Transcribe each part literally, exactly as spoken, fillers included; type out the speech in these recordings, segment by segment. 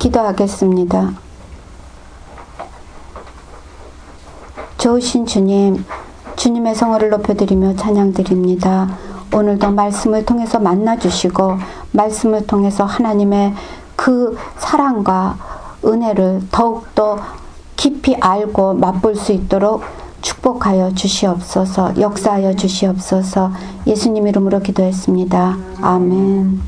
기도하겠습니다. 좋으신 주님, 주님의 성호를 높여드리며 찬양드립니다. 오늘도 말씀을 통해서 만나주시고 말씀을 통해서 하나님의 그 사랑과 은혜를 더욱더 깊이 알고 맛볼 수 있도록 축복하여 주시옵소서. 역사하여 주시옵소서. 예수님 이름으로 기도했습니다. 아멘.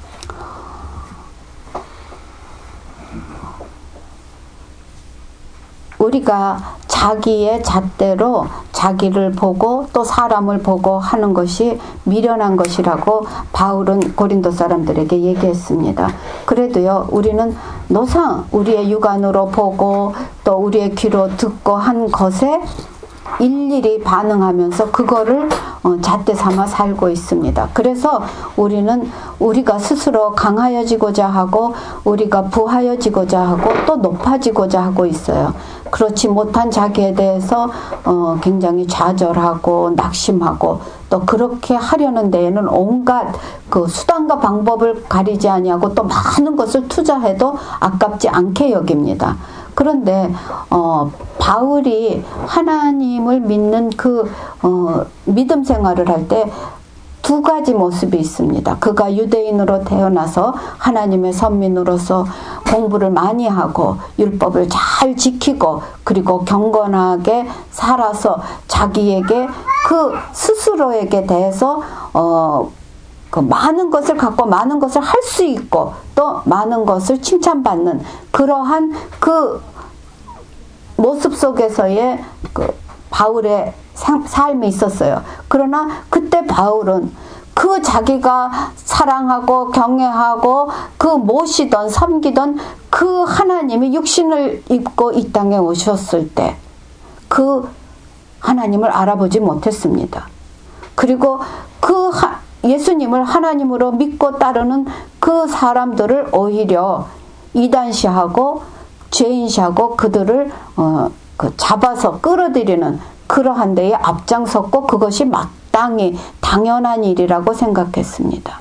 우리가 자기의 잣대로 자기를 보고 또 사람을 보고 하는 것이 미련한 것이라고 바울은 고린도 사람들에게 얘기했습니다. 그래도요, 우리는 노상 우리의 육안으로 보고 또 우리의 귀로 듣고 한 것에 일일이 반응하면서 그거를 잣대 삼아 살고 있습니다. 그래서 우리는 우리가 스스로 강하여지고자 하고 우리가 부하여지고자 하고 또 높아지고자 하고 있어요. 그렇지 못한 자기에 대해서 어 굉장히 좌절하고 낙심하고 또 그렇게 하려는 데에는 온갖 그 수단과 방법을 가리지 아니하고 또 많은 것을 투자해도 아깝지 않게 여깁니다. 그런데 어, 바울이 하나님을 믿는 그 어, 믿음 생활을 할 때 두 가지 모습이 있습니다. 그가 유대인으로 태어나서 하나님의 선민으로서 공부를 많이 하고 율법을 잘 지키고 그리고 경건하게 살아서 자기에게 그 스스로에게 대해서 어, 그 많은 것을 갖고 많은 것을 할 수 있고 또 많은 것을 칭찬받는 그러한 그 모습 속에서의 그 바울의 삶이 있었어요. 그러나 그때 바울은 그 자기가 사랑하고 경외하고 그 모시던 섬기던 그 하나님이 육신을 입고 이 땅에 오셨을 때 그 하나님을 알아보지 못했습니다. 그리고 그 하, 예수님을 하나님으로 믿고 따르는 그 사람들을 오히려 이단시하고 죄인시하고 그들을 어, 그 잡아서 끌어들이는 그러한 데에 앞장섰고 그것이 마땅히 당연한 일이라고 생각했습니다.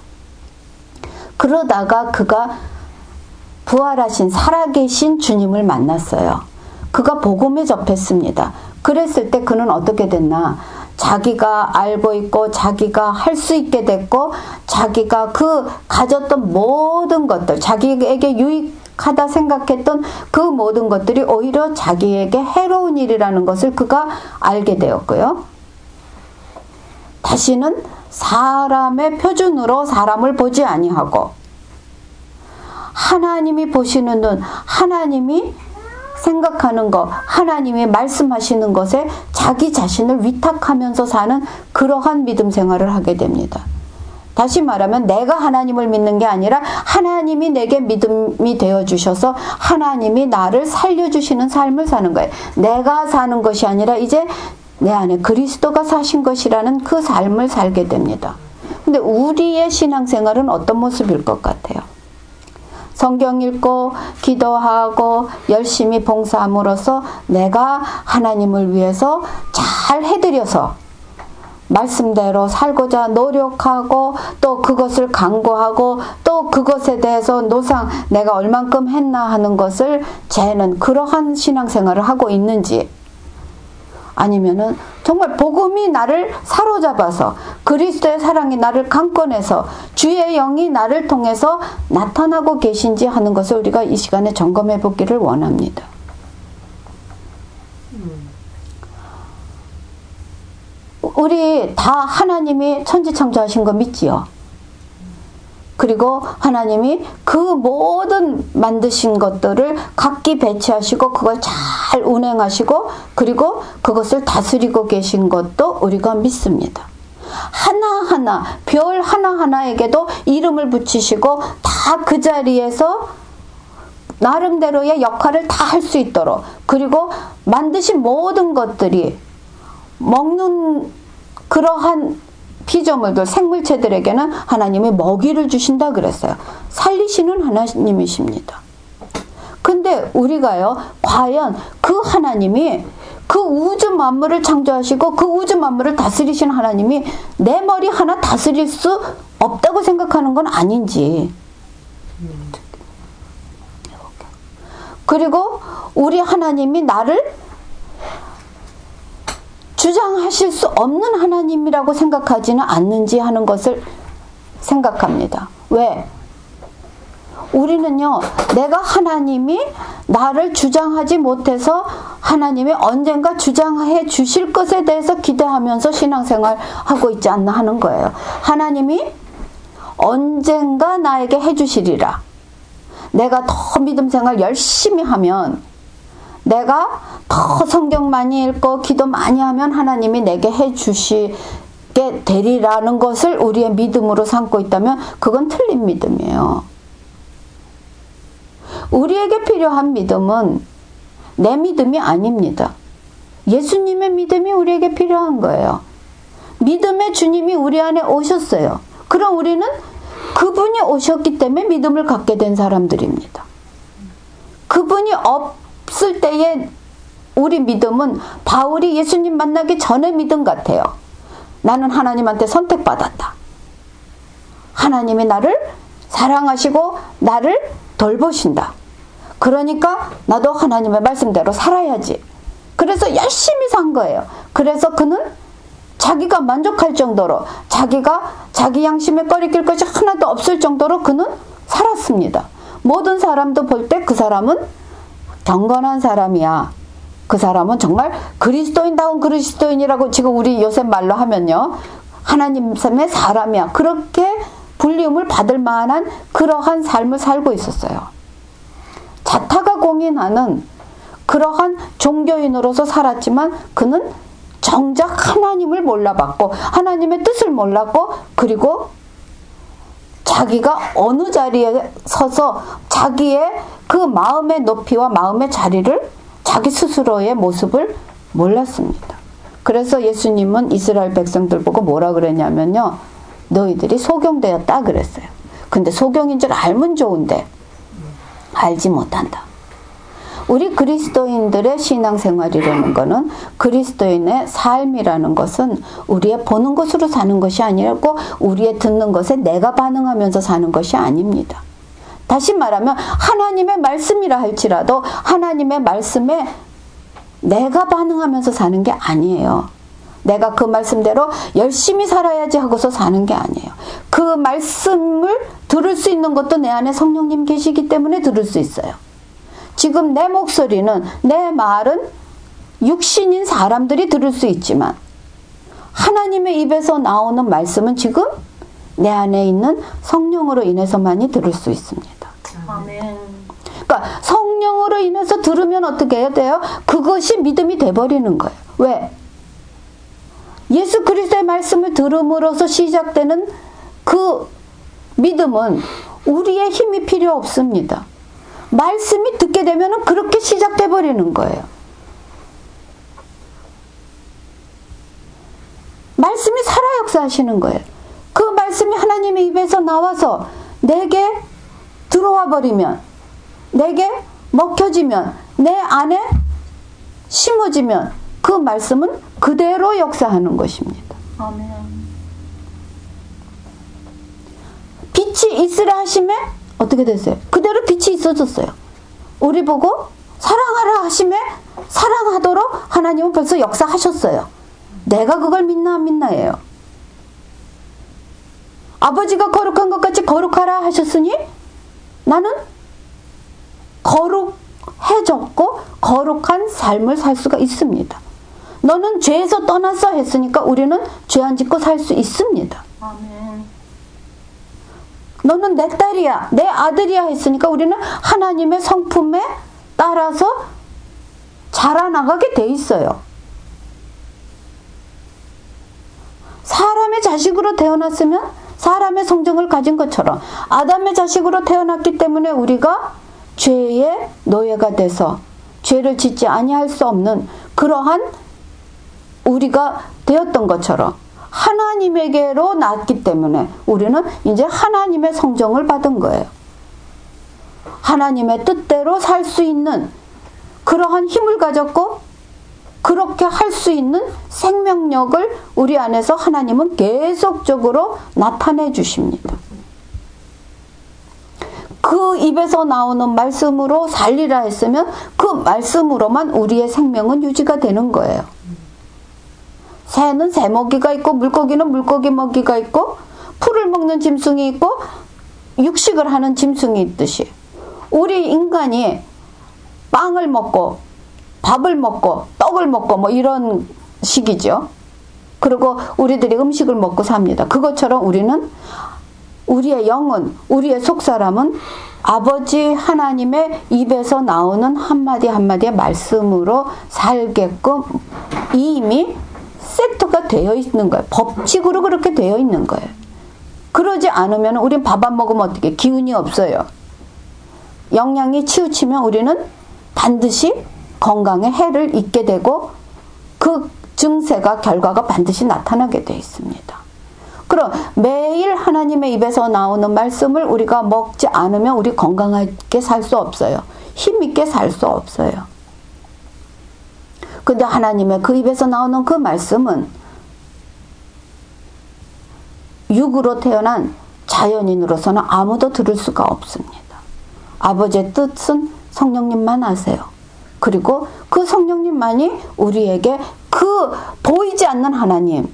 그러다가 그가 부활하신 살아계신 주님을 만났어요. 그가 복음에 접했습니다. 그랬을 때 그는 어떻게 됐나? 자기가 알고 있고 자기가 할 수 있게 됐고 자기가 그 가졌던 모든 것들 자기에게 유익하다 생각했던 그 모든 것들이 오히려 자기에게 해로운 일이라는 것을 그가 알게 되었고요. 다시는 사람의 표준으로 사람을 보지 아니하고 하나님이 보시는 눈, 하나님이 생각하는 것, 하나님이 말씀하시는 것에 자기 자신을 위탁하면서 사는 그러한 믿음 생활을 하게 됩니다. 다시 말하면 내가 하나님을 믿는 게 아니라 하나님이 내게 믿음이 되어주셔서 하나님이 나를 살려주시는 삶을 사는 거예요. 내가 사는 것이 아니라 이제 내 안에 그리스도가 사신 것이라는 그 삶을 살게 됩니다. 근데 우리의 신앙생활은 어떤 모습일 것 같아요? 성경 읽고 기도하고 열심히 봉사함으로써 내가 하나님을 위해서 잘 해드려서 말씀대로 살고자 노력하고 또 그것을 강구하고 또 그것에 대해서 노상 내가 얼만큼 했나 하는 것을 재는 그러한 신앙생활을 하고 있는지 아니면은 정말 복음이 나를 사로잡아서 그리스도의 사랑이 나를 강권해서 주의 영이 나를 통해서 나타나고 계신지 하는 것을 우리가 이 시간에 점검해 보기를 원합니다. 우리 다 하나님이 천지창조하신 거 믿지요? 그리고 하나님이 그 모든 만드신 것들을 각기 배치하시고 그걸 잘 운행하시고 그리고 그것을 다스리고 계신 것도 우리가 믿습니다. 하나하나 별 하나하나에게도 이름을 붙이시고 다 그 자리에서 나름대로의 역할을 다 할 수 있도록 그리고 만드신 모든 것들이 먹는 그러한 피조물들, 생물체들에게는 하나님이 먹이를 주신다 그랬어요. 살리시는 하나님이십니다. 근데 우리가요, 과연 그 하나님이 그 우주 만물을 창조하시고 그 우주 만물을 다스리신 하나님이 내 머리 하나 다스릴 수 없다고 생각하는 건 아닌지. 그리고 우리 하나님이 나를 주장하실 수 없는 하나님이라고 생각하지는 않는지 하는 것을 생각합니다. 왜? 우리는요, 내가 하나님이 나를 주장하지 못해서 하나님이 언젠가 주장해 주실 것에 대해서 기대하면서 신앙생활 하고 있지 않나 하는 거예요. 하나님이 언젠가 나에게 해주시리라. 내가 더 믿음 생활 열심히 하면, 내가 더 성경 많이 읽고 기도 많이 하면 하나님이 내게 해주시게 되리라는 것을 우리의 믿음으로 삼고 있다면 그건 틀린 믿음이에요. 우리에게 필요한 믿음은 내 믿음이 아닙니다. 예수님의 믿음이 우리에게 필요한 거예요. 믿음의 주님이 우리 안에 오셨어요. 그럼 우리는 그분이 오셨기 때문에 믿음을 갖게 된 사람들입니다. 그분이 없을 때의 우리 믿음은 바울이 예수님 만나기 전의 믿음 같아요. 나는 하나님한테 선택받았다. 하나님이 나를 사랑하시고 나를 돌보신다. 그러니까 나도 하나님의 말씀대로 살아야지. 그래서 열심히 산 거예요. 그래서 그는 자기가 만족할 정도로, 자기가 자기 양심에 꺼리낄 것이 하나도 없을 정도로 그는 살았습니다. 모든 사람도 볼 때 그 사람은 경건한 사람이야. 그 사람은 정말 그리스도인다운 그리스도인이라고 지금 우리 요새 말로 하면요, 하나님의 사람이야. 그렇게 불리움을 받을 만한 그러한 삶을 살고 있었어요. 자타가 공인하는 그러한 종교인으로서 살았지만 그는 정작 하나님을 몰라봤고 하나님의 뜻을 몰랐고, 그리고 자기가 어느 자리에 서서 자기의 그 마음의 높이와 마음의 자리를, 자기 스스로의 모습을 몰랐습니다. 그래서 예수님은 이스라엘 백성들 보고 뭐라 그랬냐면요, 너희들이 소경되었다 그랬어요. 근데 소경인 줄 알면 좋은데 알지 못한다. 우리 그리스도인들의 신앙생활이라는 것은, 그리스도인의 삶이라는 것은 우리의 보는 것으로 사는 것이 아니고 우리의 듣는 것에 내가 반응하면서 사는 것이 아닙니다. 다시 말하면 하나님의 말씀이라 할지라도 하나님의 말씀에 내가 반응하면서 사는 게 아니에요. 내가 그 말씀대로 열심히 살아야지 하고서 사는 게 아니에요. 그 말씀을 들을 수 있는 것도 내 안에 성령님 계시기 때문에 들을 수 있어요. 지금 내 목소리는, 내 말은 육신인 사람들이 들을 수 있지만 하나님의 입에서 나오는 말씀은 지금 내 안에 있는 성령으로 인해서만이 들을 수 있습니다. 아멘. 그러니까 성령으로 인해서 들으면 어떻게 해야 돼요? 그것이 믿음이 돼버리는 거예요. 왜? 예수 그리스도의 말씀을 들음으로써 시작되는 그 믿음은 우리의 힘이 필요 없습니다. 말씀이 듣게 되면 그렇게 시작돼 버리는 거예요. 말씀이 살아 역사하시는 거예요. 그 말씀이 하나님의 입에서 나와서 내게 들어와 버리면, 내게 먹혀지면, 내 안에 심어지면 그 말씀은 그대로 역사하는 것입니다. 아멘. 빛이 있으라 하심에 어떻게 됐어요? 그대로 빛이 있어졌어요. 우리 보고 사랑하라 하심에 사랑하도록 하나님은 벌써 역사하셨어요. 내가 그걸 믿나 안 믿나예요. 아버지가 거룩한 것 같이 거룩하라 하셨으니 나는 거룩해졌고 거룩한 삶을 살 수가 있습니다. 너는 죄에서 떠났어 했으니까 우리는 죄 안 짓고 살 수 있습니다. 아멘. 너는 내 딸이야, 내 아들이야 했으니까 우리는 하나님의 성품에 따라서 자라나가게 돼 있어요. 사람의 자식으로 태어났으면 사람의 성정을 가진 것처럼 아담의 자식으로 태어났기 때문에 우리가 죄의 노예가 돼서 죄를 짓지 아니할 수 없는 그러한 우리가 되었던 것처럼 하나님에게로 났기 때문에 우리는 이제 하나님의 성정을 받은 거예요. 하나님의 뜻대로 살 수 있는 그러한 힘을 가졌고 그렇게 할 수 있는 생명력을 우리 안에서 하나님은 계속적으로 나타내 주십니다. 그 그 입에서 나오는 말씀으로 살리라 했으면 그 말씀으로만 우리의 생명은 유지가 되는 거예요. 새는 새 먹이가 있고 물고기는 물고기 먹이가 있고 풀을 먹는 짐승이 있고 육식을 하는 짐승이 있듯이 우리 인간이 빵을 먹고 밥을 먹고 떡을 먹고 뭐 이런 식이죠. 그리고 우리들이 음식을 먹고 삽니다. 그것처럼 우리는 우리의 영은 우리의 속사람은 아버지 하나님의 입에서 나오는 한마디 한마디의 말씀으로 살게끔 이미 세트가 되어 있는 거예요. 법칙으로 그렇게 되어 있는 거예요. 그러지 않으면 우린 밥 안 먹으면 어떻게 기운이 없어요. 영양이 치우치면 우리는 반드시 건강에 해를 입게 되고 그 증세가 결과가 반드시 나타나게 되어 있습니다. 그럼 매일 하나님의 입에서 나오는 말씀을 우리가 먹지 않으면 우리 건강하게 살 수 없어요. 힘있게 살 수 없어요. 근데 하나님의 그 입에서 나오는 그 말씀은 육으로 태어난 자연인으로서는 아무도 들을 수가 없습니다. 아버지의 뜻은 성령님만 아세요. 그리고 그 성령님만이 우리에게 그 보이지 않는 하나님,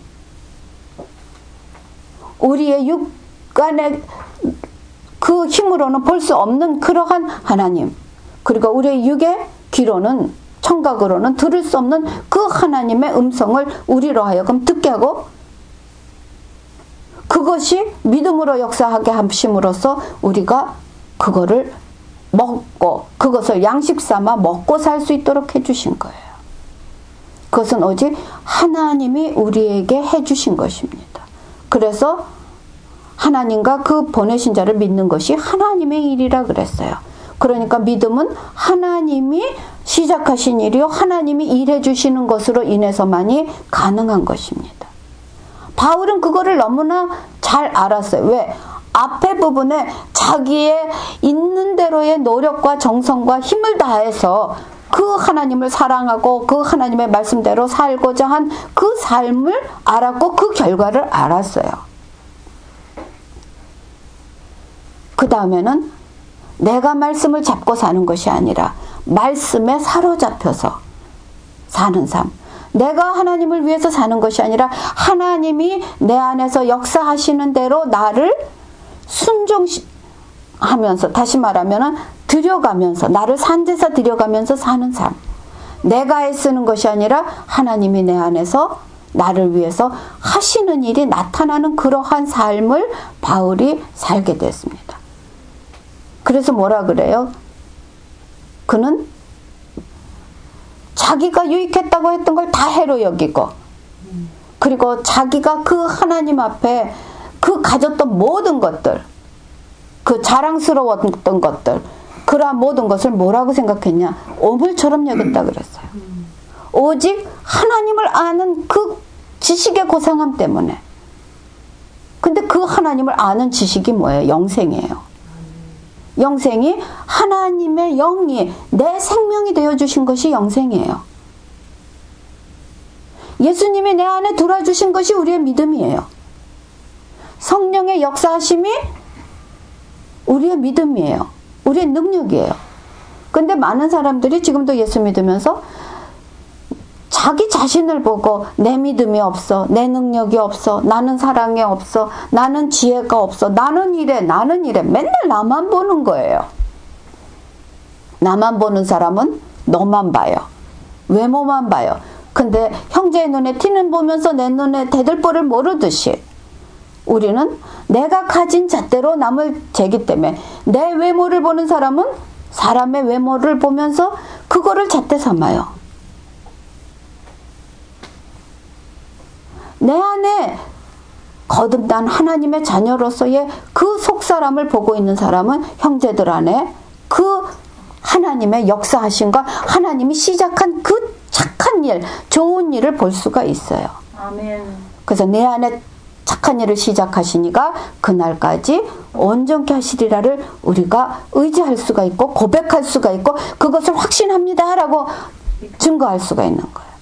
우리의 육간의 그 힘으로는 볼 수 없는 그러한 하나님, 그리고 우리의 육의 귀로는 청각으로는 들을 수 없는 그 하나님의 음성을 우리로 하여금 듣게 하고 그것이 믿음으로 역사하게 하심으로써 우리가 그거를 먹고 그것을 양식 삼아 먹고 살 수 있도록 해주신 거예요. 그것은 오직 하나님이 우리에게 해주신 것입니다. 그래서 하나님과 그 보내신 자를 믿는 것이 하나님의 일이라 그랬어요. 그러니까 믿음은 하나님이 시작하신 일이요 하나님이 일해 주시는 것으로 인해서만이 가능한 것입니다. 바울은 그거를 너무나 잘 알았어요. 왜? 앞에 부분에 자기의 있는 대로의 노력과 정성과 힘을 다해서 그 하나님을 사랑하고 그 하나님의 말씀대로 살고자 한 그 삶을 알았고 그 결과를 알았어요. 그 다음에는 내가 말씀을 잡고 사는 것이 아니라 말씀에 사로잡혀서 사는 삶. 내가 하나님을 위해서 사는 것이 아니라 하나님이 내 안에서 역사하시는 대로 나를 순종하면서, 다시 말하면 들여가면서, 나를 산제사 들여가면서 사는 삶. 내가 애쓰는 것이 아니라 하나님이 내 안에서 나를 위해서 하시는 일이 나타나는 그러한 삶을 바울이 살게 됐습니다. 그래서 뭐라 그래요? 그는 자기가 유익했다고 했던 걸 다 해로 여기고 그리고 자기가 그 하나님 앞에 그 가졌던 모든 것들, 그 자랑스러웠던 것들, 그러한 모든 것을 뭐라고 생각했냐? 오물처럼 여겼다 그랬어요. 오직 하나님을 아는 그 지식의 고상함 때문에. 근데 그 하나님을 아는 지식이 뭐예요? 영생이에요. 영생이 하나님의 영이 내 생명이 되어주신 것이 영생이에요. 예수님이 내 안에 들어주신 것이 우리의 믿음이에요. 성령의 역사하심이 우리의 믿음이에요. 우리의 능력이에요. 근데 많은 사람들이 지금도 예수 믿으면서 자기 자신을 보고 내 믿음이 없어, 내 능력이 없어, 나는 사랑이 없어, 나는 지혜가 없어, 나는 이래, 나는 이래. 맨날 나만 보는 거예요. 나만 보는 사람은 너만 봐요. 외모만 봐요. 근데 형제의 눈에 티는 보면서 내 눈에 대들보를 모르듯이 우리는 내가 가진 잣대로 남을 재기 때문에 내 외모를 보는 사람은 사람의 외모를 보면서 그거를 잣대 삼아요. 내 안에 거듭난 하나님의 자녀로서의 그 속사람을 보고 있는 사람은 형제들 안에 그 하나님의 역사하심과 하나님이 시작한 그 착한 일, 좋은 일을 볼 수가 있어요. 아멘. 그래서 내 안에 착한 일을 시작하시니까 그날까지 온전케 하시리라를 우리가 의지할 수가 있고 고백할 수가 있고 그것을 확신합니다 라고 증거할 수가 있는 거예요.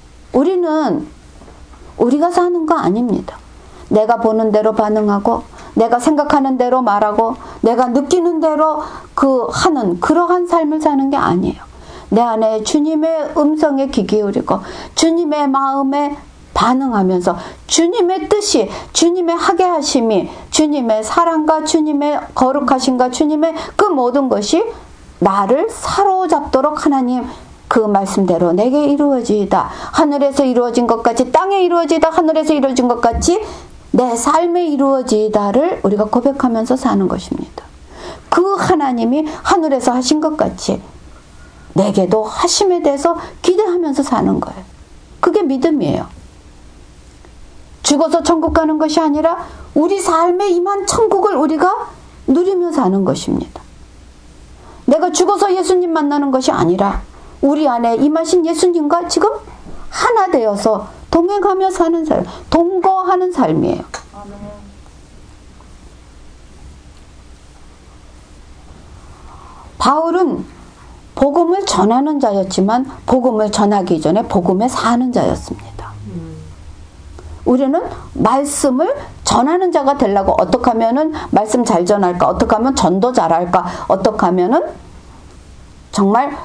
우리는 우리가 사는 거 아닙니다. 내가 보는 대로 반응하고 내가 생각하는 대로 말하고 내가 느끼는 대로 그 하는 그러한 삶을 사는 게 아니에요. 내 안에 주님의 음성에 귀 기울이고 주님의 마음에 반응하면서 주님의 뜻이, 주님의 하게 하심이, 주님의 사랑과 주님의 거룩하심과 주님의 그 모든 것이 나를 사로잡도록 하나님 그 말씀대로 내게 이루어지이다. 하늘에서 이루어진 것 같이 땅에 이루어지이다. 하늘에서 이루어진 것 같이 내 삶에 이루어지이다를 우리가 고백하면서 사는 것입니다. 그 하나님이 하늘에서 하신 것 같이 내게도 하심에 대해서 기대하면서 사는 거예요. 그게 믿음이에요. 죽어서 천국 가는 것이 아니라 우리 삶에 임한 천국을 우리가 누리며 사는 것입니다. 내가 죽어서 예수님 만나는 것이 아니라 우리 안에 임하신 예수님과 지금 하나 되어서 동행하며 사는 삶, 동거하는 삶이에요. 바울은 복음을 전하는 자였지만 복음을 전하기 전에 복음에 사는 자였습니다. 우리는 말씀을 전하는 자가 되려고 어떻게 하면은 말씀 잘 전할까? 어떻게 하면 전도 잘할까? 어떻게 하면은 정말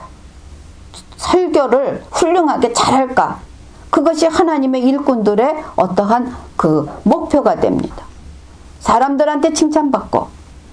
설교를 훌륭하게 잘할까? 그것이 하나님의 일꾼들의 어떠한 그 목표가 됩니다. 사람들한테 칭찬받고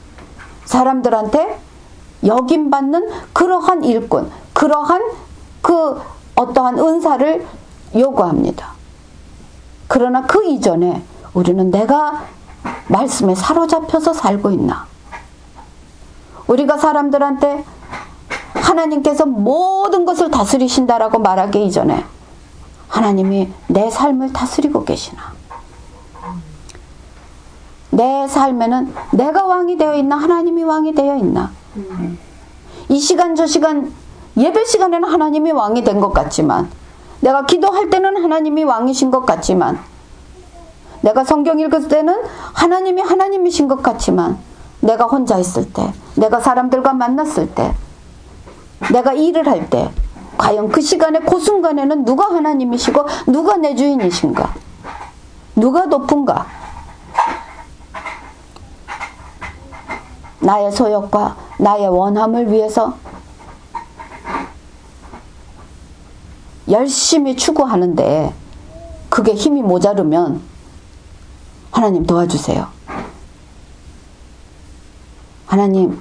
사람들한테 여김받는 그러한 일꾼, 그러한 그 어떠한 은사를 요구합니다. 그러나 그 이전에 우리는 내가 말씀에 사로잡혀서 살고 있나? 우리가 사람들한테 하나님께서 모든 것을 다스리신다라고 말하기 이전에 하나님이 내 삶을 다스리고 계시나? 내 삶에는 내가 왕이 되어 있나? 하나님이 왕이 되어 있나? 이 시간 저 시간 예배 시간에는 하나님이 왕이 된 것 같지만 내가 기도할 때는 하나님이 왕이신 것 같지만 내가 성경 읽을 때는 하나님이 하나님이신 것 같지만 내가 혼자 있을 때, 내가 사람들과 만났을 때, 내가 일을 할 때 과연 그 시간에 그 순간에는 누가 하나님이시고 누가 내 주인이신가? 누가 높은가? 나의 소욕과 나의 원함을 위해서 열심히 추구하는데 그게 힘이 모자르면 하나님 도와주세요. 하나님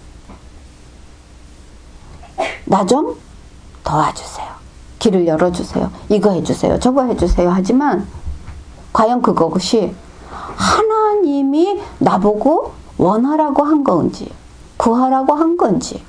나 좀 도와주세요. 길을 열어주세요. 이거 해주세요. 저거 해주세요. 하지만 과연 그것이 하나님이 나보고 원하라고 한 건지 구하라고 한 건지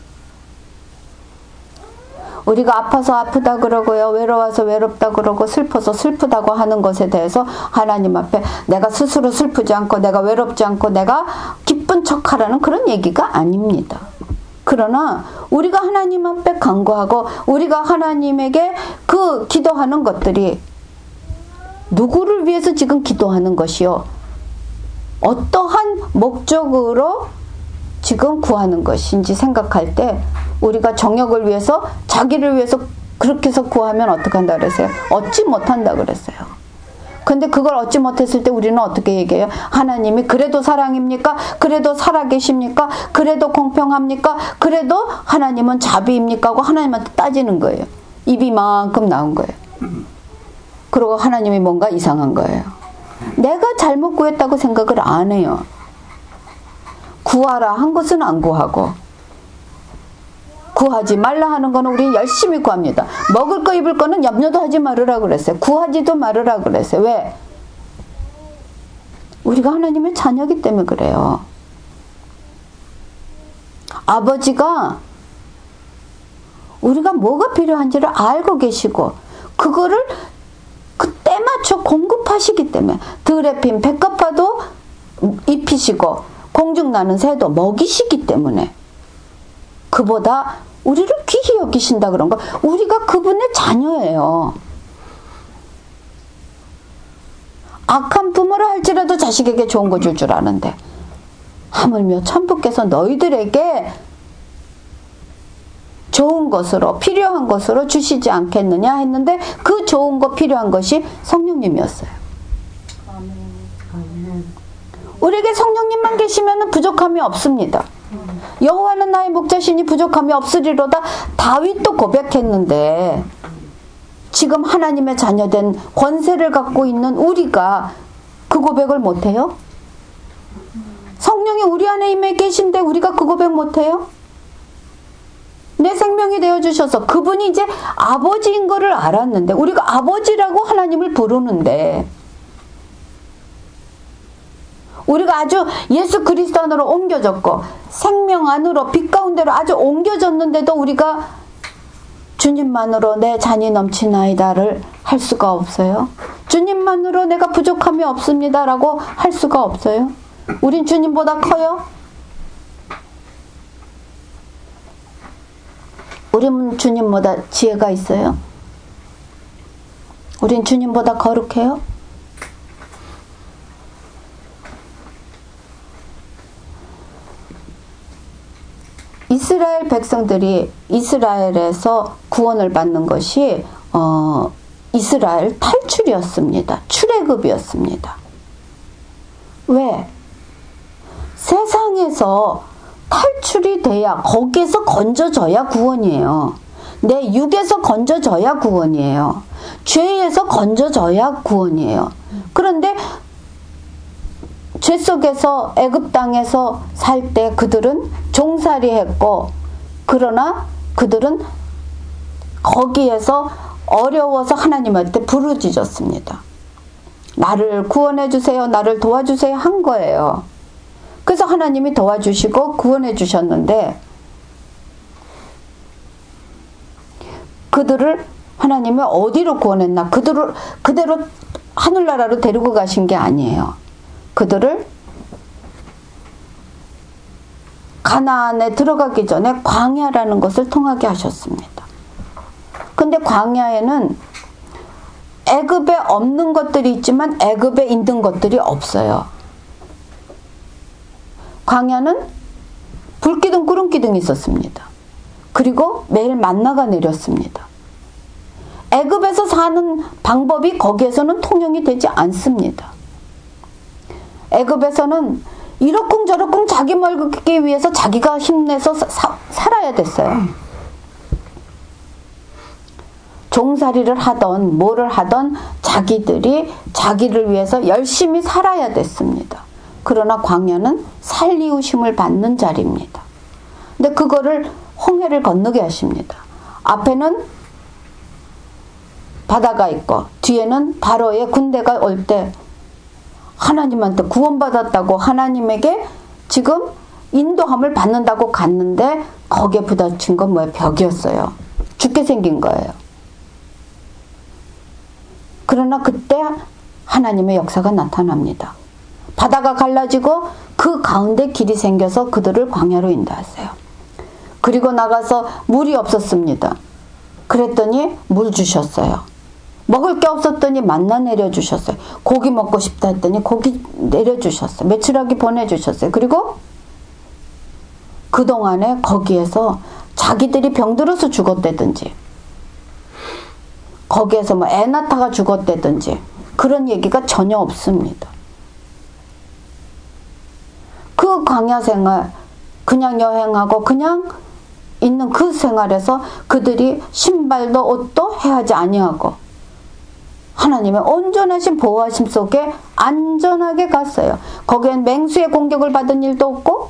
우리가 아파서 아프다 그러고요. 외로워서 외롭다 그러고 슬퍼서 슬프다고 하는 것에 대해서 하나님 앞에 내가 스스로 슬프지 않고 내가 외롭지 않고 내가 기쁜 척하라는 그런 얘기가 아닙니다. 그러나 우리가 하나님 앞에 간구하고 우리가 하나님에게 그 기도하는 것들이 누구를 위해서 지금 기도하는 것이요? 어떠한 목적으로 지금 구하는 것인지 생각할 때 우리가 정욕을 위해서 자기를 위해서 그렇게 해서 구하면 어떻게 한다 그랬어요? 얻지 못한다 그랬어요. 근데 그걸 얻지 못했을 때 우리는 어떻게 얘기해요? 하나님이 그래도 사랑입니까? 그래도 살아계십니까? 그래도 공평합니까? 그래도 하나님은 자비입니까? 하고 하나님한테 따지는 거예요. 입이 만큼 나온 거예요. 그리고 하나님이 뭔가 이상한 거예요. 내가 잘못 구했다고 생각을 안 해요. 구하라 한 것은 안 구하고 구하지 말라 하는 거는 우리 열심히 구합니다. 먹을 거 입을 거는 염려도 하지 말으라 그랬어요. 구하지도 말으라 그랬어요. 왜? 우리가 하나님의 자녀이기 때문에 그래요. 아버지가 우리가 뭐가 필요한지를 알고 계시고 그거를 그때 맞춰 공급하시기 때문에 들에 핀 백합화도 입히시고 공중나는 새도 먹이시기 때문에 그보다 우리를 귀히 여기신다 그런 거 우리가 그분의 자녀예요. 악한 부모를 할지라도 자식에게 좋은 거 줄 줄 아는데 하물며 천부께서 너희들에게 좋은 것으로 필요한 것으로 주시지 않겠느냐 했는데 그 좋은 거 필요한 것이 성령님이었어요. 우리에게 성령님만 계시면 부족함이 없습니다. 여호와는 나의 목자시니 부족함이 없으리로다. 다윗도 고백했는데 지금 하나님의 자녀된 권세를 갖고 있는 우리가 그 고백을 못해요? 성령이 우리 안에 임해 계신데 우리가 그 고백 못해요? 내 생명이 되어주셔서 그분이 이제 아버지인 거를 알았는데 우리가 아버지라고 하나님을 부르는데 우리가 아주 예수 그리스도 안으로 옮겨졌고 생명 안으로 빛 가운데로 아주 옮겨졌는데도 우리가 주님만으로 내 잔이 넘치나이다를 할 수가 없어요. 주님만으로 내가 부족함이 없습니다라고 할 수가 없어요. 우린 주님보다 커요? 우린 주님보다 지혜가 있어요? 우린 주님보다 거룩해요? 이스라엘 백성들이 이스라엘에서 구원을 받는 것이 어, 이스라엘 탈출이었습니다. 출애굽이었습니다. 왜? 세상에서 탈출이 돼야 거기에서 건져져야 구원이에요. 내 육에서 건져져야 구원이에요. 죄에서 건져져야 구원이에요. 그런데 죄 속에서 애굽 땅에서 살 때 그들은 종살이 했고 그러나 그들은 거기에서 어려워서 하나님한테 부르짖었습니다. 나를 구원해 주세요. 나를 도와주세요 한 거예요. 그래서 하나님이 도와주시고 구원해 주셨는데 그들을 하나님이 어디로 구원했나? 그들을 그대로 하늘나라로 데리고 가신 게 아니에요. 그들을 가나안에 들어가기 전에 광야라는 것을 통하게 하셨습니다. 근데 광야에는 애굽에 없는 것들이 있지만 애굽에 있는 것들이 없어요. 광야는 불기둥 구름기둥이 있었습니다. 그리고 매일 만나가 내렸습니다. 애굽에서 사는 방법이 거기에서는 통용이 되지 않습니다. 애굽에서는 이러쿵저러쿵 자기 먹기 위해서 자기가 힘내서 사, 사, 살아야 됐어요. 종살이를 하던 뭐를 하던 자기들이 자기를 위해서 열심히 살아야 됐습니다. 그러나 광야는 살리우심을 받는 자리입니다. 근데 그거를 홍해를 건너게 하십니다. 앞에는 바다가 있고 뒤에는 바로의 군대가 올 때 하나님한테 구원받았다고 하나님에게 지금 인도함을 받는다고 갔는데 거기에 부딪힌 건 뭐예요? 벽이었어요. 죽게 생긴 거예요. 그러나 그때 하나님의 역사가 나타납니다. 바다가 갈라지고 그 가운데 길이 생겨서 그들을 광야로 인도하세요. 그리고 나가서 물이 없었습니다. 그랬더니 물 주셨어요. 먹을 게 없었더니 만나 내려주셨어요. 고기 먹고 싶다 했더니 고기 내려주셨어요. 메추라기 보내주셨어요. 그리고 그동안에 거기에서 자기들이 병들어서 죽었다든지 거기에서 뭐 애 낳다가 죽었다든지 그런 얘기가 전혀 없습니다. 그 광야 생활 그냥 여행하고 그냥 있는 그 생활에서 그들이 신발도 옷도 해하지 아니하고 하나님의 온전하신 보호하심 속에 안전하게 갔어요. 거기엔 맹수의 공격을 받은 일도 없고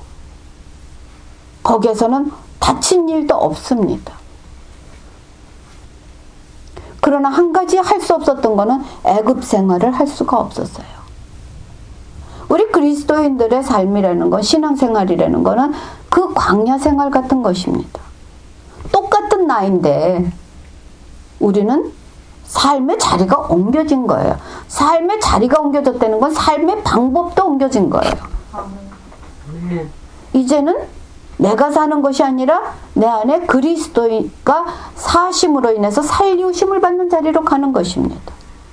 거기에서는 다친 일도 없습니다. 그러나 한 가지 할 수 없었던 거는 애굽 생활을 할 수가 없었어요. 우리 그리스도인들의 삶이라는 건 신앙생활이라는 거는 그 광야 생활 같은 것입니다. 똑같은 나인데 우리는 삶의 자리가 옮겨진 거예요. 삶의 자리가 옮겨졌다는 건 삶의 방법도 옮겨진 거예요. 이제는 내가 사는 것이 아니라 내 안에 그리스도가 사심으로 인해서 살리우심을 받는 자리로 가는 것입니다.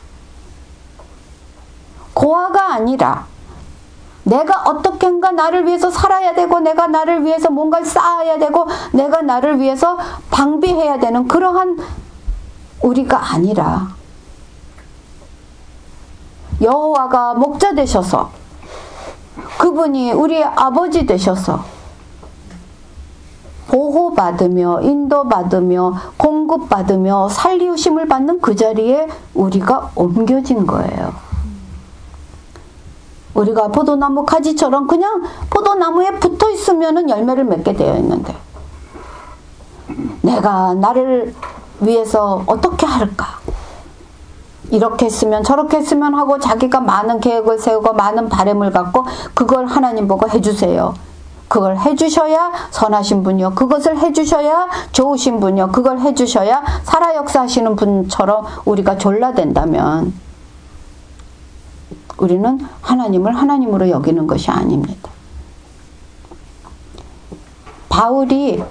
고아가 아니라 내가 어떻게인가 나를 위해서 살아야 되고 내가 나를 위해서 뭔가를 쌓아야 되고 내가 나를 위해서 방비해야 되는 그러한 우리가 아니라 여호와가 목자 되셔서 그분이 우리의 아버지 되셔서 보호받으며 인도받으며 공급받으며 살리우심을 받는 그 자리에 우리가 옮겨진 거예요. 우리가 포도나무 가지처럼 그냥 포도나무에 붙어 있으면 열매를 맺게 되어 있는데, 내가 나를 위해서 어떻게 할까? 이렇게 했으면 저렇게 했으면 하고 자기가 많은 계획을 세우고 많은 바람을 갖고 그걸 하나님 보고 해주세요. 그걸 해주셔야 선하신 분이요. 그것을 해주셔야 좋으신 분이요. 그걸 해주셔야 살아 역사하시는 분처럼 우리가 졸라댄다면 우리는 하나님을 하나님으로 여기는 것이 아닙니다. 바울이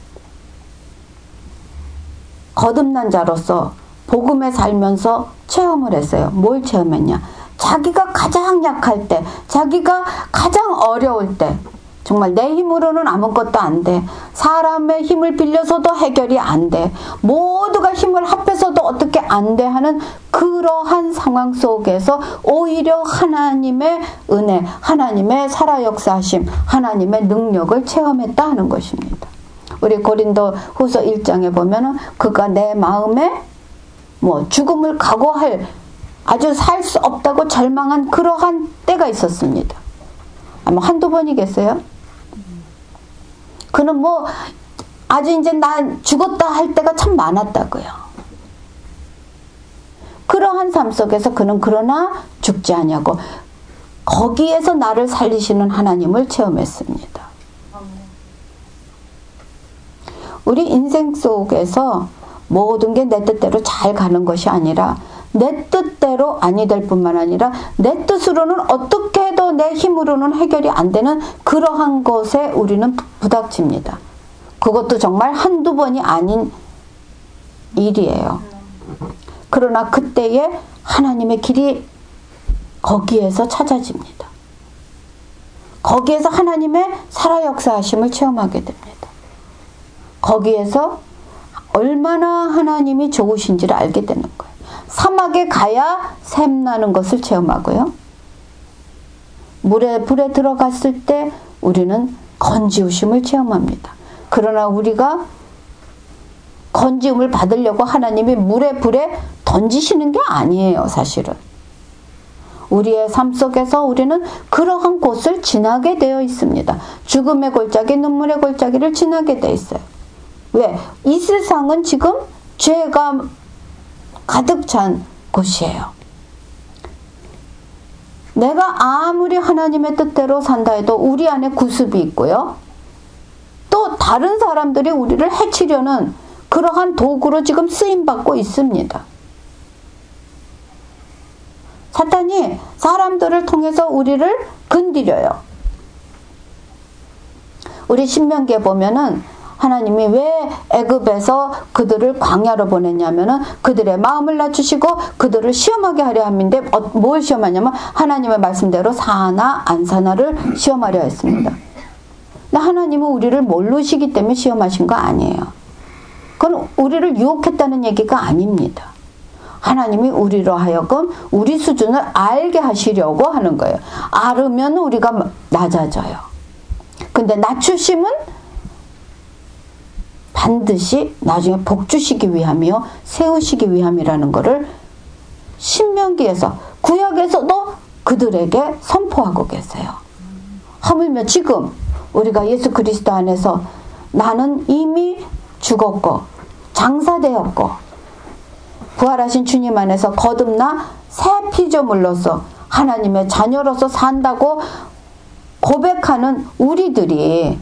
거듭난 자로서 복음에 살면서 체험을 했어요. 뭘 체험했냐? 자기가 가장 약할 때, 자기가 가장 어려울 때, 정말 내 힘으로는 아무것도 안 돼. 사람의 힘을 빌려서도 해결이 안 돼. 모두가 힘을 합해서도 어떻게 안 돼 하는 그러한 상황 속에서 오히려 하나님의 은혜, 하나님의 살아 역사하심, 하나님의 능력을 체험했다 하는 것입니다. 우리 고린도 후서 일 장에 보면은 그가 내 마음에 뭐 죽음을 각오할 아주 살 수 없다고 절망한 그러한 때가 있었습니다. 아마 한두 번이겠어요? 그는 뭐 아주 이제 난 죽었다 할 때가 참 많았다고요. 그러한 삶 속에서 그는 그러나 죽지 아니하고 거기에서 나를 살리시는 하나님을 체험했습니다. 우리 인생 속에서 모든 게 내 뜻대로 잘 가는 것이 아니라 내 뜻대로 아니 될 뿐만 아니라 내 뜻으로는 어떻게 해도 내 힘으로는 해결이 안 되는 그러한 것에 우리는 부닥칩니다. 그것도 정말 한두 번이 아닌 일이에요. 그러나 그때에 하나님의 길이 거기에서 찾아집니다. 거기에서 하나님의 살아 역사하심을 체험하게 됩니다. 거기에서 얼마나 하나님이 좋으신지를 알게 되는 거예요. 사막에 가야 샘나는 것을 체험하고요. 물에 불에 들어갔을 때 우리는 건지우심을 체험합니다. 그러나 우리가 건지움을 받으려고 하나님이 물에 불에 던지시는 게 아니에요, 사실은. 우리의 삶 속에서 우리는 그러한 곳을 지나게 되어 있습니다. 죽음의 골짜기, 눈물의 골짜기를 지나게 되어 있어요. 왜? 이 세상은 지금 죄가 가득 찬 곳이에요. 내가 아무리 하나님의 뜻대로 산다 해도 우리 안에 구습이 있고요. 또 다른 사람들이 우리를 해치려는 그러한 도구로 지금 쓰임받고 있습니다. 사탄이 사람들을 통해서 우리를 건드려요. 우리 신명기에 보면은 하나님이 왜 애굽에서 그들을 광야로 보냈냐면은 그들의 마음을 낮추시고 그들을 시험하게 하려 함인데 뭘 시험하냐면 하나님의 말씀대로 사나 안 사나를 시험하려 했습니다. 근데 하나님은 우리를 모르시기 때문에 시험하신 거 아니에요. 그건 우리를 유혹했다는 얘기가 아닙니다. 하나님이 우리로 하여금 우리 수준을 알게 하시려고 하는 거예요. 알으면 우리가 낮아져요. 근데 낮추심은 반드시 나중에 복 주시기 위함이요 세우시기 위함이라는 것을 신명기에서 구약에서도 그들에게 선포하고 계세요. 하물며 지금 우리가 예수 그리스도 안에서 나는 이미 죽었고 장사되었고 부활하신 주님 안에서 거듭나 새 피조물로서 하나님의 자녀로서 산다고 고백하는 우리들이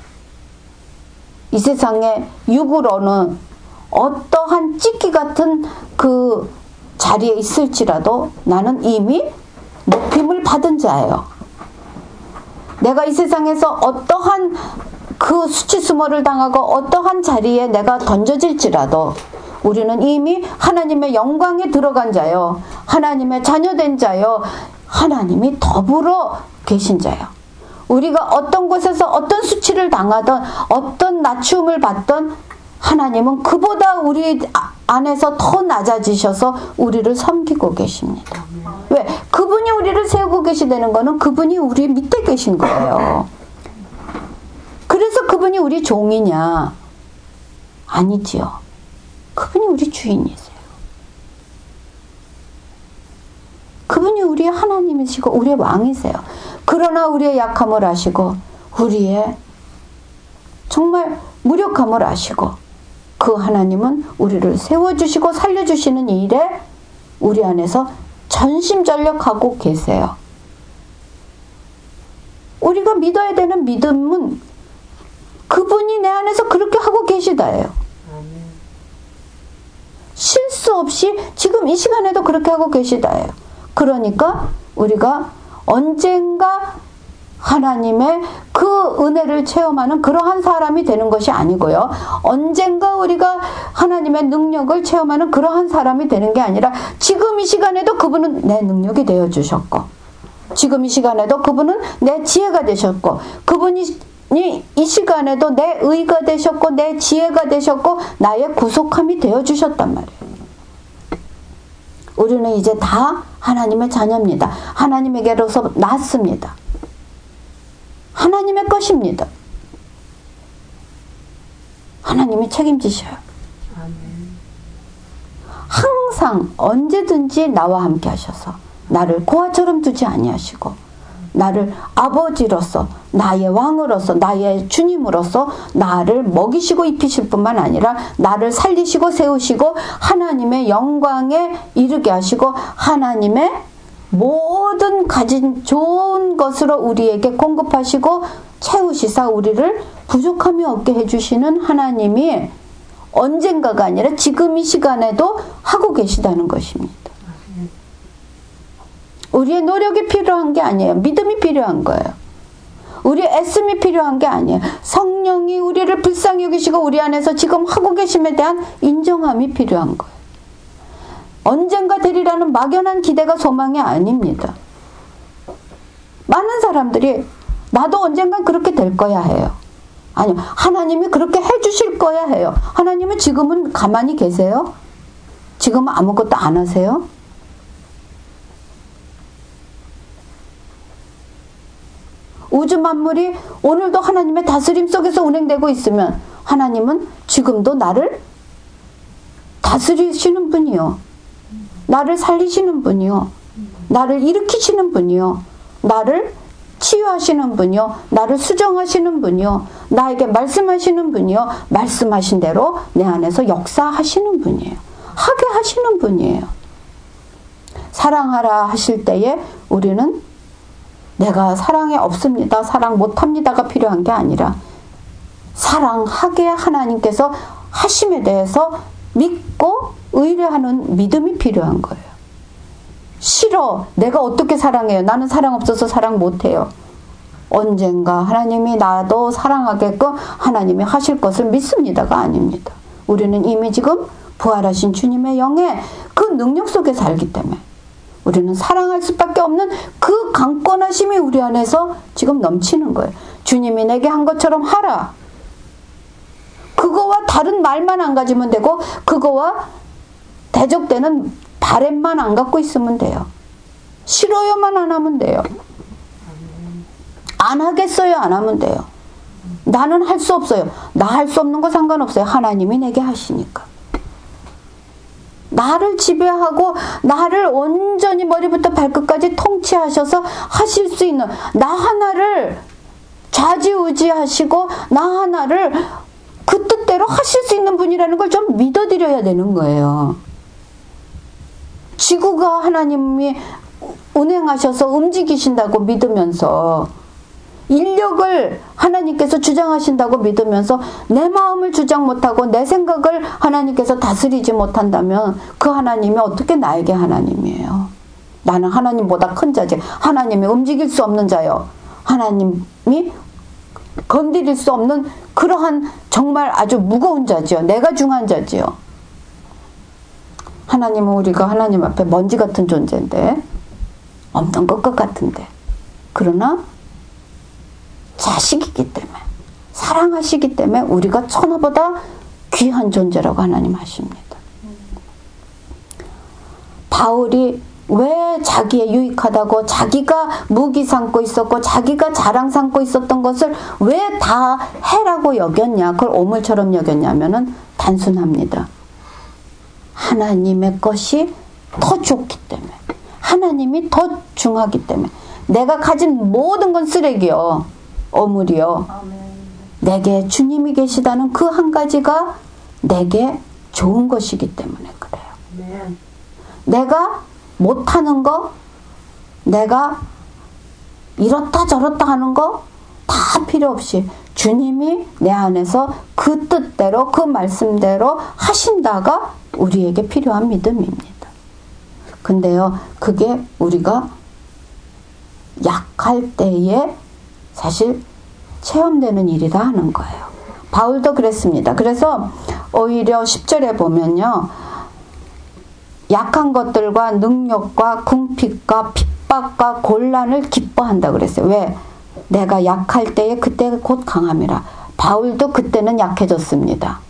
이 세상에 육으로는 어떠한 찢기 같은 그 자리에 있을지라도 나는 이미 높임을 받은 자예요. 내가 이 세상에서 어떠한 그 수치스모를 당하고 어떠한 자리에 내가 던져질지라도 우리는 이미 하나님의 영광에 들어간 자요. 하나님의 자녀된 자요. 하나님이 더불어 계신 자요. 우리가 어떤 곳에서 어떤 수치를 당하던 어떤 낮춤을 받던 하나님은 그보다 우리 안에서 더 낮아지셔서 우리를 섬기고 계십니다. 왜? 그분이 우리를 세우고 계시다는 거는 그분이 우리 밑에 계신 거예요. 그래서 그분이 우리 종이냐? 아니지요. 그분이 우리 주인이세요. 그분이 우리의 하나님이시고 우리의 왕이세요. 그러나 우리의 약함을 아시고 우리의 정말 무력함을 아시고 그 하나님은 우리를 세워주시고 살려주시는 일에 우리 안에서 전심전력하고 계세요. 우리가 믿어야 되는 믿음은 그분이 내 안에서 그렇게 하고 계시다예요. 실수 없이 지금 이 시간에도 그렇게 하고 계시다예요. 그러니까 우리가 언젠가 하나님의 그 은혜를 체험하는 그러한 사람이 되는 것이 아니고요. 언젠가 우리가 하나님의 능력을 체험하는 그러한 사람이 되는 게 아니라 지금 이 시간에도 그분은 내 능력이 되어주셨고 지금 이 시간에도 그분은 내 지혜가 되셨고 그분이 이 시간에도 내 의가 되셨고 내 지혜가 되셨고 나의 구속함이 되어주셨단 말이에요. 우리는 이제 다 하나님의 자녀입니다. 하나님에게로서 났습니다. 하나님의 것입니다. 하나님이 책임지셔요. 항상 언제든지 나와 함께 하셔서 나를 고아처럼 두지 아니하시고 나를 아버지로서 나의 왕으로서 나의 주님으로서 나를 먹이시고 입히실 뿐만 아니라 나를 살리시고 세우시고 하나님의 영광에 이르게 하시고 하나님의 모든 가진 좋은 것으로 우리에게 공급하시고 채우시사 우리를 부족함이 없게 해주시는 하나님이 언젠가가 아니라 지금 이 시간에도 하고 계시다는 것입니다. 우리의 노력이 필요한 게 아니에요. 믿음이 필요한 거예요. 우리의 애씀이 필요한 게 아니에요. 성령이 우리를 불쌍히 여기시고 우리 안에서 지금 하고 계심에 대한 인정함이 필요한 거예요. 언젠가 되리라는 막연한 기대가 소망이 아닙니다. 많은 사람들이 나도 언젠간 그렇게 될 거야 해요. 아니요. 하나님이 그렇게 해주실 거야 해요. 하나님은 지금은 가만히 계세요? 지금은 아무것도 안 하세요? 우주 만물이 오늘도 하나님의 다스림 속에서 운행되고 있으면 하나님은 지금도 나를 다스리시는 분이요. 나를 살리시는 분이요. 나를 일으키시는 분이요. 나를 치유하시는 분이요. 나를 수정하시는 분이요. 나에게 말씀하시는 분이요. 말씀하신 대로 내 안에서 역사하시는 분이에요. 하게 하시는 분이에요. 사랑하라 하실 때에 우리는 내가 사랑에 없습니다. 사랑 못합니다가 필요한 게 아니라 사랑하게 하나님께서 하심에 대해서 믿고 의뢰하는 믿음이 필요한 거예요. 싫어. 내가 어떻게 사랑해요? 나는 사랑 없어서 사랑 못해요. 언젠가 하나님이 나도 사랑하게끔 하나님이 하실 것을 믿습니다가 아닙니다. 우리는 이미 지금 부활하신 주님의 영에 그 능력 속에 살기 때문에 우리는 사랑할 수밖에 없는 그 강권하심이 우리 안에서 지금 넘치는 거예요. 주님이 내게 한 것처럼 하라. 그거와 다른 말만 안 가지면 되고 그거와 대적되는 바램만 안 갖고 있으면 돼요. 싫어요만 안 하면 돼요. 안 하겠어요 안 하면 돼요. 나는 할 수 없어요. 나 할 수 없는 거 상관없어요. 하나님이 내게 하시니까. 나를 지배하고 나를 온전히 머리부터 발끝까지 통치하셔서 하실 수 있는 나 하나를 좌지우지하시고 나 하나를 그 뜻대로 하실 수 있는 분이라는 걸 좀 믿어드려야 되는 거예요. 지구가 하나님이 운행하셔서 움직이신다고 믿으면서 인력을 하나님께서 주장하신다고 믿으면서 내 마음을 주장 못하고 내 생각을 하나님께서 다스리지 못한다면 그 하나님이 어떻게 나에게 하나님이에요? 나는 하나님보다 큰 자지. 하나님이 움직일 수 없는 자요. 하나님이 건드릴 수 없는 그러한 정말 아주 무거운 자지요. 내가 중한 자지요. 하나님은 우리가 하나님 앞에 먼지 같은 존재인데 없는 것것 같은데 그러나 자식이기 때문에 사랑하시기 때문에 우리가 천하보다 귀한 존재라고 하나님 하십니다. 바울이 왜 자기의 유익하다고 자기가 무기 삼고 있었고 자기가 자랑 삼고 있었던 것을 왜 다 해라고 여겼냐, 그걸 오물처럼 여겼냐면은 단순합니다. 하나님의 것이 더 좋기 때문에, 하나님이 더 중하기 때문에. 내가 가진 모든 건 쓰레기요, 오물이요. 아멘. 내게 주님이 계시다는 그 한 가지가 내게 좋은 것이기 때문에 그래요. 아멘. 내가 못하는 거, 내가 이렇다 저렇다 하는 거 다 필요 없이 주님이 내 안에서 그 뜻대로 그 말씀대로 하신다가 우리에게 필요한 믿음입니다. 근데요, 그게 우리가 약할 때에 사실 체험되는 일이라 하는 거예요. 바울도 그랬습니다. 그래서 오히려 십 절에 보면요, 약한 것들과 능력과 궁핍과 핍박과 곤란을 기뻐한다 그랬어요. 왜? 내가 약할 때에 그때 곧 강함이라. 바울도 그때는 약해졌습니다.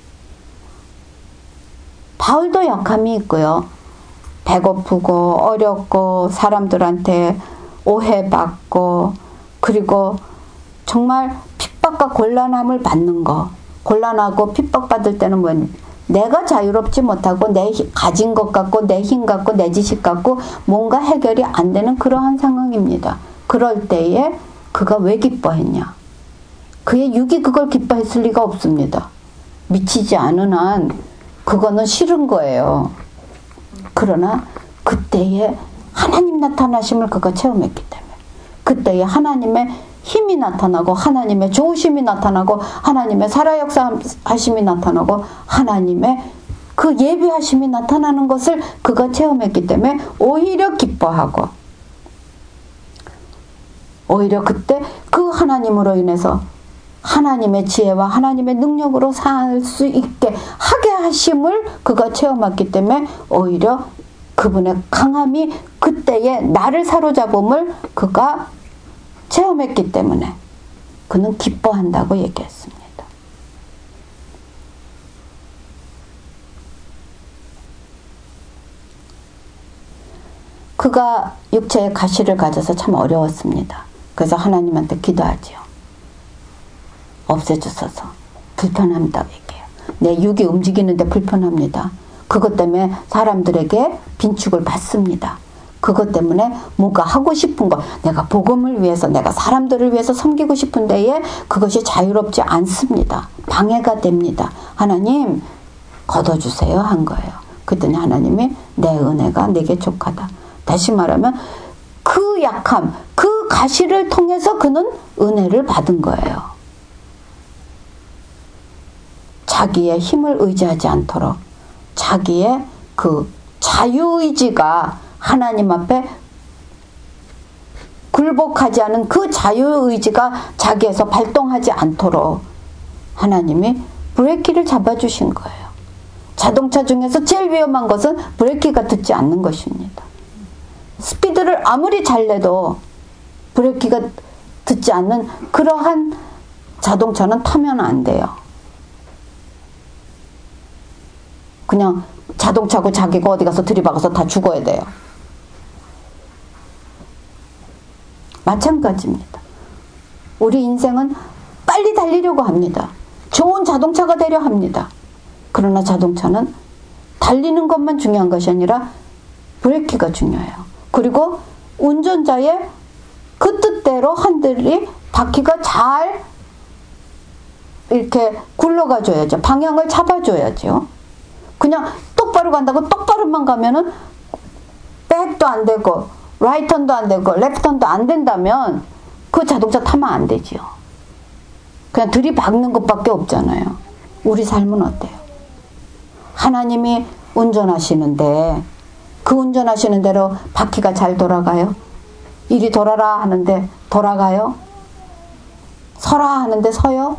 바울도 약함이 있고요. 배고프고 어렵고 사람들한테 오해받고, 그리고 정말 핍박과 곤란함을 받는 거. 곤란하고 핍박받을 때는 뭐 내가 자유롭지 못하고 내 가진 것 같고 내 힘 같고 내 지식 같고 뭔가 해결이 안 되는 그러한 상황입니다. 그럴 때에 그가 왜 기뻐했냐? 그의 육이 그걸 기뻐했을 리가 없습니다. 미치지 않은 한 그거는 싫은 거예요. 그러나 그때에 하나님 나타나심을 그가 체험했기 때문에, 그때에 하나님의 힘이 나타나고 하나님의 좋으심이 나타나고 하나님의 살아역사하심이 나타나고 하나님의 그 예비하심이 나타나는 것을 그가 체험했기 때문에 오히려 기뻐하고, 오히려 그때 그 하나님으로 인해서 하나님의 지혜와 하나님의 능력으로 살 수 있게 하게 하심을 그가 체험했기 때문에 오히려 그분의 강함이 그때에 나를 사로잡음을 그가 체험했기 때문에 그는 기뻐한다고 얘기했습니다. 그가 육체의 가시를 가져서 참 어려웠습니다. 그래서 하나님한테 기도하지요. 없애주소서. 불편합니다. 얘기해요. 내 육이 움직이는데 불편합니다. 그것 때문에 사람들에게 빈축을 받습니다. 그것 때문에 뭔가 하고 싶은 거, 내가 복음을 위해서, 내가 사람들을 위해서 섬기고 싶은 데에 그것이 자유롭지 않습니다. 방해가 됩니다. 하나님 걷어주세요 한 거예요. 그랬더니 하나님이 내 은혜가 내게 족하다. 다시 말하면 그 약함, 그 가시를 통해서 그는 은혜를 받은 거예요. 자기의 힘을 의지하지 않도록 자기의 그 자유의지가 하나님 앞에 굴복하지 않은 그 자유의지가 자기에서 발동하지 않도록 하나님이 브레이크를 잡아주신 거예요. 자동차 중에서 제일 위험한 것은 브레이크가 듣지 않는 것입니다. 스피드를 아무리 잘 내도 브레이크가 듣지 않는 그러한 자동차는 타면 안 돼요. 그냥 자동차고 자기가 어디 가서 들이박아서 다 죽어야 돼요. 마찬가지입니다. 우리 인생은 빨리 달리려고 합니다. 좋은 자동차가 되려 합니다. 그러나 자동차는 달리는 것만 중요한 것이 아니라 브레이크가 중요해요. 그리고 운전자의 그 뜻대로 핸들이 바퀴가 잘 이렇게 굴러가 줘야죠. 방향을 잡아줘야죠. 그냥 똑바로 간다고 똑바로만 가면은 백도 안 되고 라이턴도 안 되고 레프턴도 안 된다면 그 자동차 타면 안 되지요. 그냥 들이박는 것밖에 없잖아요. 우리 삶은 어때요? 하나님이 운전하시는데 그 운전하시는 대로 바퀴가 잘 돌아가요? 이리 돌아라 하는데 돌아가요? 서라 하는데 서요?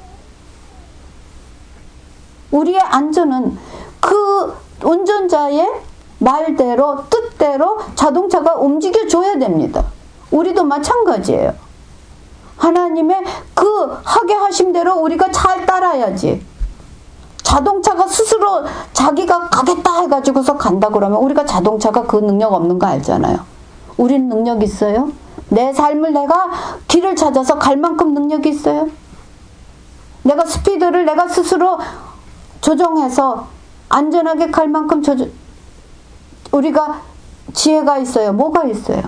우리의 안전은 그 운전자의 말대로 뜻대로 자동차가 움직여줘야 됩니다. 우리도 마찬가지예요. 하나님의 그 하게 하심대로 우리가 잘 따라야지. 자동차가 스스로 자기가 가겠다 해가지고서 간다 그러면 우리가 자동차가 그 능력 없는 거 알잖아요. 우린 능력 있어요? 내 삶을 내가 길을 찾아서 갈 만큼 능력이 있어요? 내가 스피드를 내가 스스로 조정해서 안전하게 갈 만큼 조정, 우리가 지혜가 있어요? 뭐가 있어요?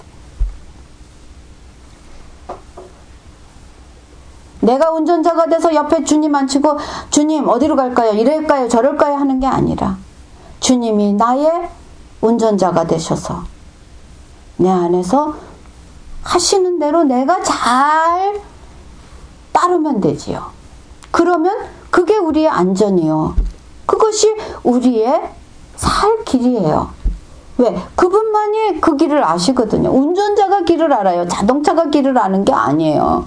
내가 운전자가 돼서 옆에 주님 앉히고 주님 어디로 갈까요? 이럴까요? 저럴까요? 하는 게 아니라 주님이 나의 운전자가 되셔서 내 안에서 하시는 대로 내가 잘 따르면 되지요. 그러면 그게 우리의 안전이요. 그것이 우리의 살 길이에요. 왜? 그분만이 그 길을 아시거든요. 운전자가 길을 알아요. 자동차가 길을 아는 게 아니에요.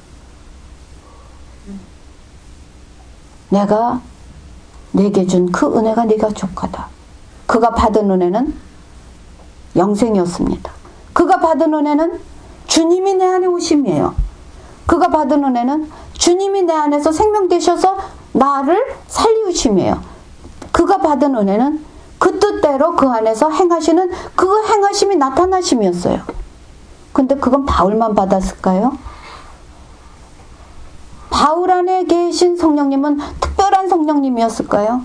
내가 내게 준 그 은혜가 네가 족하다. 그가 받은 은혜는 영생이었습니다. 그가 받은 은혜는 주님이 내 안에 오심이에요. 그가 받은 은혜는 주님이 내 안에서 생명 되셔서 나를 살리우심이에요. 그가 받은 은혜는 그 뜻대로 그 안에서 행하시는 그 행하심이 나타나심이었어요. 근데 그건 바울만 받았을까요? 바울 안에 계신 성령님은 특별한 성령님이었을까요?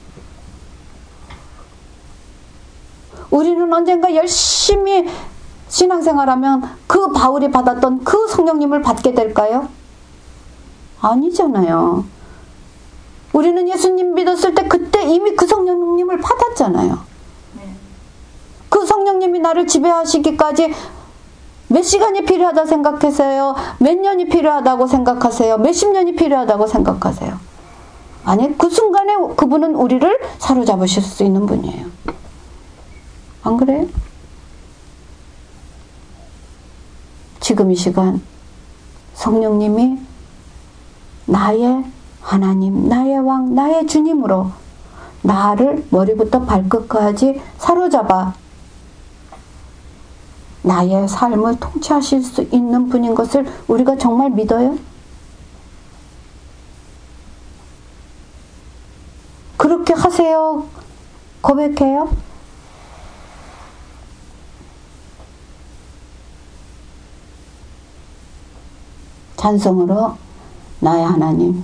우리는 언젠가 열심히 신앙생활하면 그 바울이 받았던 그 성령님을 받게 될까요? 아니잖아요. 우리는 예수님 믿었을 때 그때 이미 그 성령님을 받았잖아요. 그 성령님이 나를 지배하시기까지 몇 시간이 필요하다 생각하세요? 몇 년이 필요하다고 생각하세요? 몇십 년이 필요하다고 생각하세요? 아니, 그 순간에 그분은 우리를 사로잡으실 수 있는 분이에요. 안 그래요? 지금 이 시간 성령님이 나의 하나님, 나의 왕, 나의 주님으로 나를 머리부터 발끝까지 사로잡아 나의 삶을 통치하실 수 있는 분인 것을 우리가 정말 믿어요? 그렇게 하세요? 고백해요? 찬송으로 나의 하나님,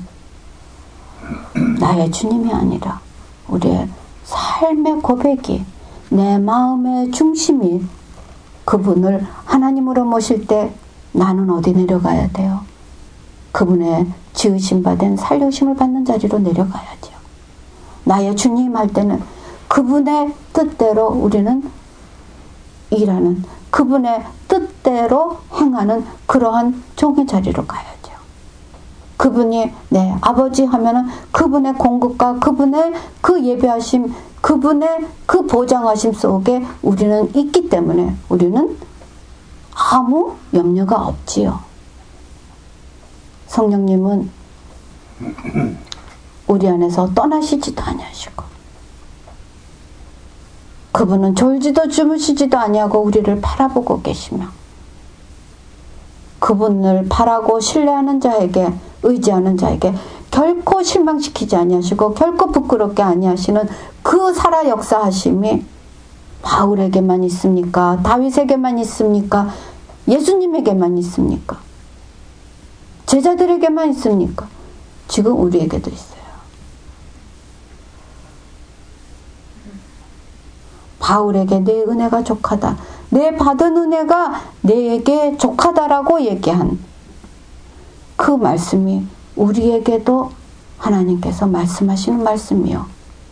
나의 주님이 아니라 우리의 삶의 고백이, 내 마음의 중심이 그분을 하나님으로 모실 때 나는 어디 내려가야 돼요? 그분의 지으심 받은 살려심을 받는 자리로 내려가야죠. 나의 주님 할 때는 그분의 뜻대로 우리는 일하는, 그분의 뜻대로 행하는 그러한 종의 자리로 가야죠. 그분이 내 아버지 하면은 그분의 공급과 그분의 그 예배하심, 그분의 그 보장하심 속에 우리는 있기 때문에 우리는 아무 염려가 없지요. 성령님은 우리 안에서 떠나시지도 아니하시고 그분은 졸지도 주무시지도 아니하고 우리를 바라보고 계시며 그분을 바라고 신뢰하는 자에게, 의지하는 자에게 결코 실망시키지 아니하시고 결코 부끄럽게 아니하시는 그 살아 역사하심이 바울에게만 있습니까? 다윗에게만 있습니까? 예수님에게만 있습니까? 제자들에게만 있습니까? 지금 우리에게도 있어요. 바울에게 내 은혜가 족하다. 내 받은 은혜가 내게 족하다라고 얘기한 그 말씀이 우리에게도 하나님께서 말씀하시는 말씀이요.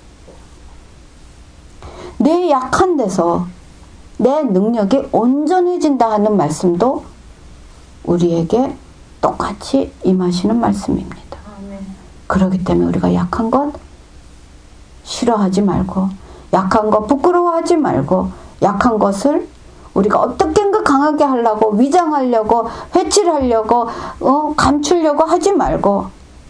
내 약한 데서 내 능력이 온전해진다 하는 말씀도 우리에게 똑같이 임하시는 말씀입니다. 아멘. 그렇기 때문에 우리가 약한 것 싫어하지 말고, 약한 것 부끄러워하지 말고, 약한 것을 우리가 어떻게인가 강하게 하려고, 위장하려고, 회칠하려고, 어, 감추려고 하지 말고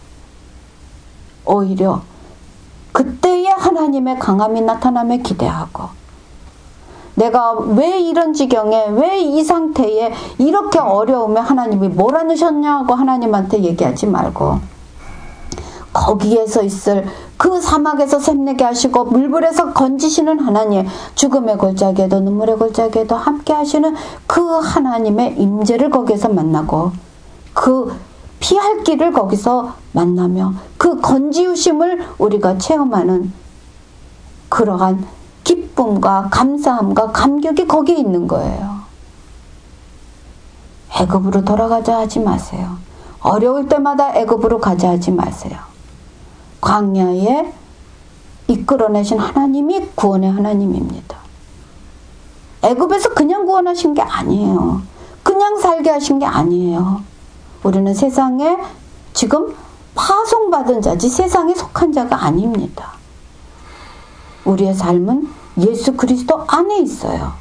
오히려 그때의 하나님의 강함이 나타남에 기대하고, 내가 왜 이런 지경에, 왜 이 상태에 이렇게 어려움에 하나님이 몰아넣으셨냐고 하나님한테 얘기하지 말고 거기에서 있을 그 사막에서 샘내게 하시고 물불에서 건지시는 하나님, 죽음의 골짜기에도 눈물의 골짜기에도 함께 하시는 그 하나님의 임재를 거기에서 만나고 그 피할 길을 거기서 만나며 그 건지우심을 우리가 체험하는 그러한 기쁨과 감사함과 감격이 거기에 있는 거예요. 애굽으로 돌아가자 하지 마세요. 어려울 때마다 애굽으로 가자 하지 마세요. 광야에 이끌어내신 하나님이 구원의 하나님입니다. 애굽에서 그냥 구원하신 게 아니에요. 그냥 살게 하신 게 아니에요. 우리는 세상에 지금 파송받은 자지 세상에 속한 자가 아닙니다. 우리의 삶은 예수 그리스도 안에 있어요.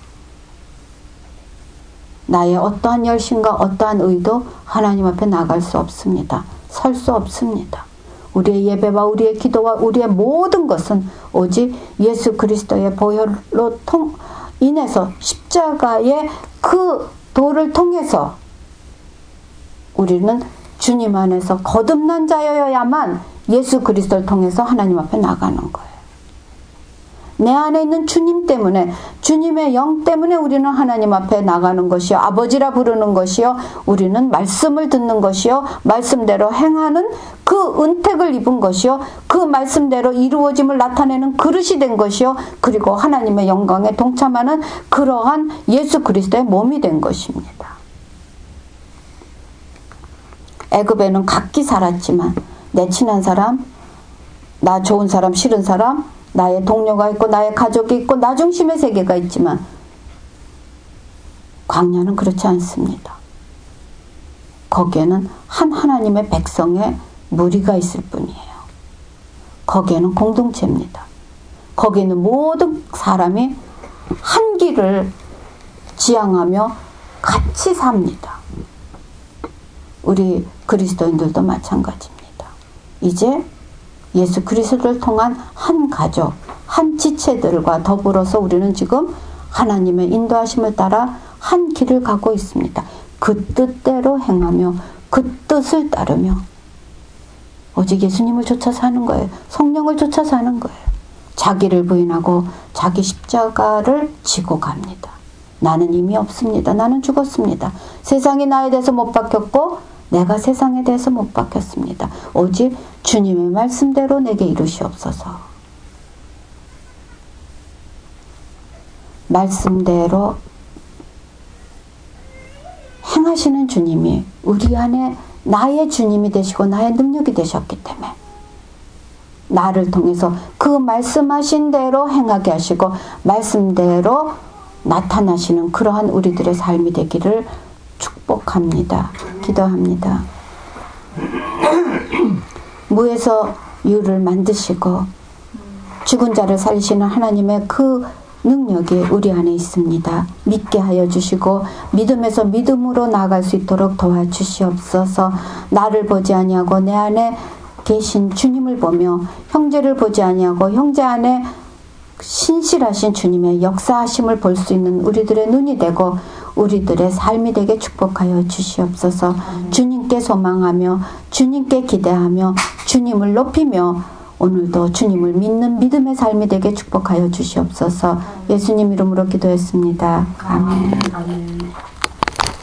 나의 어떠한 열심과 어떠한 의도 하나님 앞에 나갈 수 없습니다. 설 수 없습니다. 우리의 예배와 우리의 기도와 우리의 모든 것은 오직 예수 그리스도의 보혈로 통 인해서 십자가의 그 도를 통해서 우리는 주님 안에서 거듭난 자여야만 예수 그리스도를 통해서 하나님 앞에 나가는 거예요. 내 안에 있는 주님 때문에, 주님의 영 때문에 우리는 하나님 앞에 나가는 것이요, 아버지라 부르는 것이요, 우리는 말씀을 듣는 것이요, 말씀대로 행하는 그 은택을 입은 것이요, 그 말씀대로 이루어짐을 나타내는 그릇이 된 것이요, 그리고 하나님의 영광에 동참하는 그러한 예수 그리스도의 몸이 된 것입니다. 애굽에는 각기 살았지만 내 친한 사람, 나 좋은 사람, 싫은 사람, 나의 동료가 있고 나의 가족이 있고 나 중심의 세계가 있지만 광야는 그렇지 않습니다. 거기에는 한 하나님의 백성의 무리가 있을 뿐이에요. 거기에는 공동체입니다. 거기에는 모든 사람이 한 길을 지향하며 같이 삽니다. 우리 그리스도인들도 마찬가지입니다. 이제 예수 그리스도를 통한 한 가족, 한 지체들과 더불어서 우리는 지금 하나님의 인도하심을 따라 한 길을 가고 있습니다. 그 뜻대로 행하며 그 뜻을 따르며 오직 예수님을 쫓아 사는 거예요. 성령을 쫓아 사는 거예요. 자기를 부인하고 자기 십자가를 지고 갑니다. 나는 이미 없습니다. 나는 죽었습니다. 세상이 나에 대해서 못 바뀌었고 내가 세상에 대해서 못 바뀌었습니다. 오직 주님의 말씀대로 내게 이루시옵소서. 말씀대로 행하시는 주님이 우리 안에 나의 주님이 되시고 나의 능력이 되셨기 때문에 나를 통해서 그 말씀하신 대로 행하게 하시고 말씀대로 나타나시는 그러한 우리들의 삶이 되기를 축복합니다. 기도합니다. 무에서 유를 만드시고 죽은 자를 살리시는 하나님의 그 능력이 우리 안에 있습니다. 믿게 하여 주시고 믿음에서 믿음으로 나아갈 수 있도록 도와주시옵소서. 나를 보지 아니하고 내 안에 계신 주님을 보며 형제를 보지 아니하고 형제 안에 신실하신 주님의 역사하심을 볼 수 있는 우리들의 눈이 되고 우리들의 삶이 되게 축복하여 주시옵소서. 주님께 소망하며 주님께 기대하며 주님을 높이며 오늘도 주님을 믿는 믿음의 삶이 되게 축복하여 주시옵소서. 예수님 이름으로 기도했습니다. 아멘.